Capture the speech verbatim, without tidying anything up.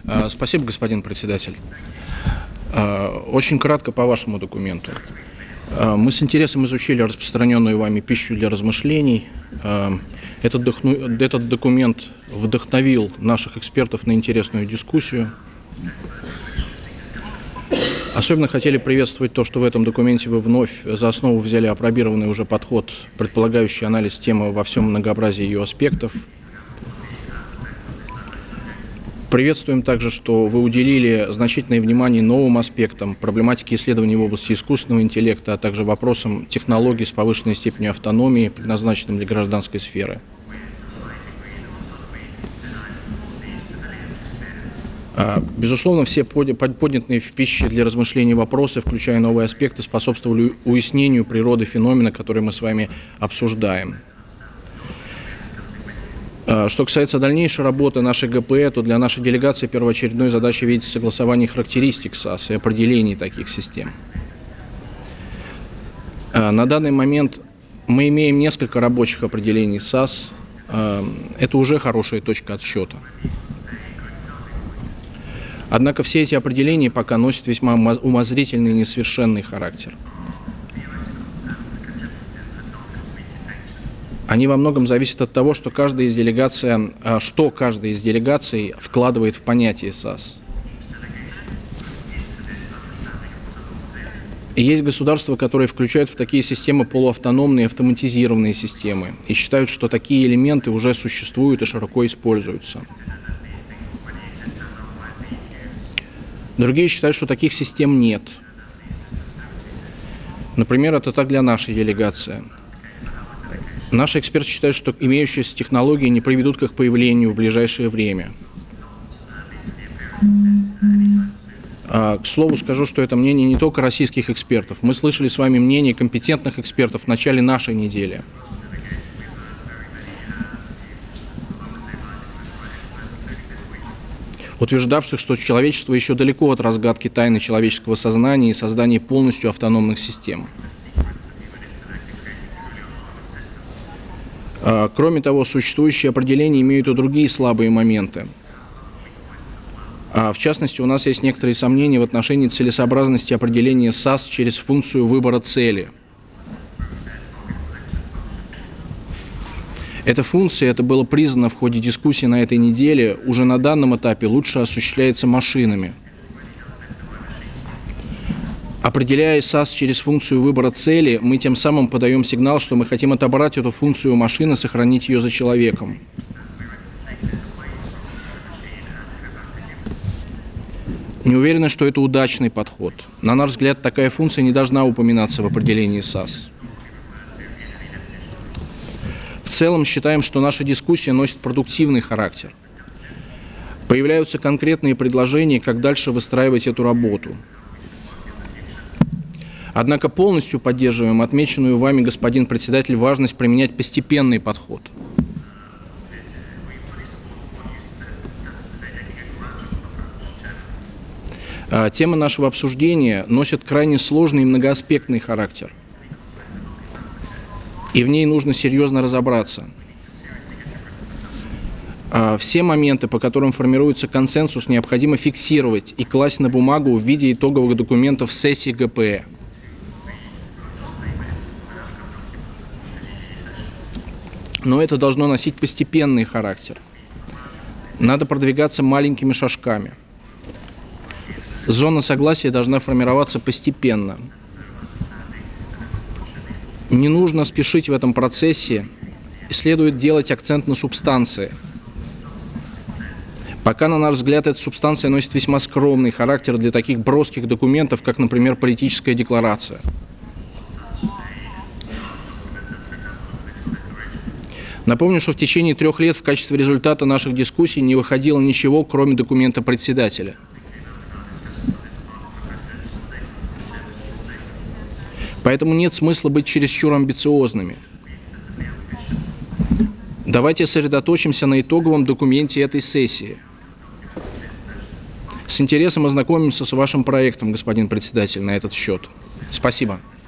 А, Спасибо, господин председатель. А, Очень кратко по вашему документу. А, Мы с интересом изучили распространенную вами пищу для размышлений. А, Этот, дохну- этот документ вдохновил наших экспертов на интересную дискуссию. Особенно хотели приветствовать то, что в этом документе вы вновь за основу взяли апробированный уже подход, предполагающий анализ темы во всем многообразии ее аспектов. Приветствуем также, что вы уделили значительное внимание новым аспектам проблематики исследований в области искусственного интеллекта, а также вопросам технологий с повышенной степенью автономии, предназначенным для гражданской сферы. Безусловно, все поднятые в пище для размышлений вопросы, включая новые аспекты, способствовали уяснению природы феномена, который мы с вами обсуждаем. Что касается дальнейшей работы нашей ГПЭ, то для нашей делегации первоочередной задачей видится согласование характеристик САС и определений таких систем. На данный момент мы имеем несколько рабочих определений САС. Это уже хорошая точка отсчета. Однако все эти определения пока носят весьма умозрительный и несовершенный характер. Они во многом зависят от того, что каждая из делегаций, что каждая из делегаций вкладывает в понятие САС. И есть государства, которые включают в такие системы полуавтономные автоматизированные системы и считают, что такие элементы уже существуют и широко используются. Другие считают, что таких систем нет. Например, это так для нашей делегации. Наши эксперты считают, что имеющиеся технологии не приведут к их появлению в ближайшее время. К слову скажу, что это мнение не только российских экспертов. Мы слышали с вами мнение компетентных экспертов в начале нашей недели. Утверждавших, что человечество еще далеко от разгадки тайны человеческого сознания и создания полностью автономных систем. Кроме того, существующие определения имеют и другие слабые моменты. В частности, у нас есть некоторые сомнения в отношении целесообразности определения САС через функцию выбора цели. Эта функция, это было признано в ходе дискуссии на этой неделе, уже на данном этапе лучше осуществляется машинами. Определяя САС через функцию выбора цели, мы тем самым подаем сигнал, что мы хотим отобрать эту функцию у машины, сохранить ее за человеком. Не уверены, что это удачный подход. На наш взгляд, такая функция не должна упоминаться в определении САС. В целом считаем, что наша дискуссия носит продуктивный характер. Появляются конкретные предложения, как дальше выстраивать эту работу. Однако полностью поддерживаем отмеченную вами, господин председатель, важность применять постепенный подход. Тема нашего обсуждения носит крайне сложный и многоаспектный характер. И в ней нужно серьезно разобраться. Все моменты, по которым формируется консенсус, необходимо фиксировать и класть на бумагу в виде итоговых документов сессии ГПЭ. Но это должно носить постепенный характер. Надо продвигаться маленькими шажками. Зона согласия должна формироваться постепенно. Не нужно спешить в этом процессе, и следует делать акцент на субстанции. Пока, на наш взгляд, эта субстанция носит весьма скромный характер для таких броских документов, как, например, политическая декларация. Напомню, что в течение трех лет в качестве результата наших дискуссий не выходило ничего, кроме документа председателя. Поэтому нет смысла быть чересчур амбициозными. Давайте сосредоточимся на итоговом документе этой сессии. С интересом ознакомимся с вашим проектом, господин председатель, на этот счет. Спасибо.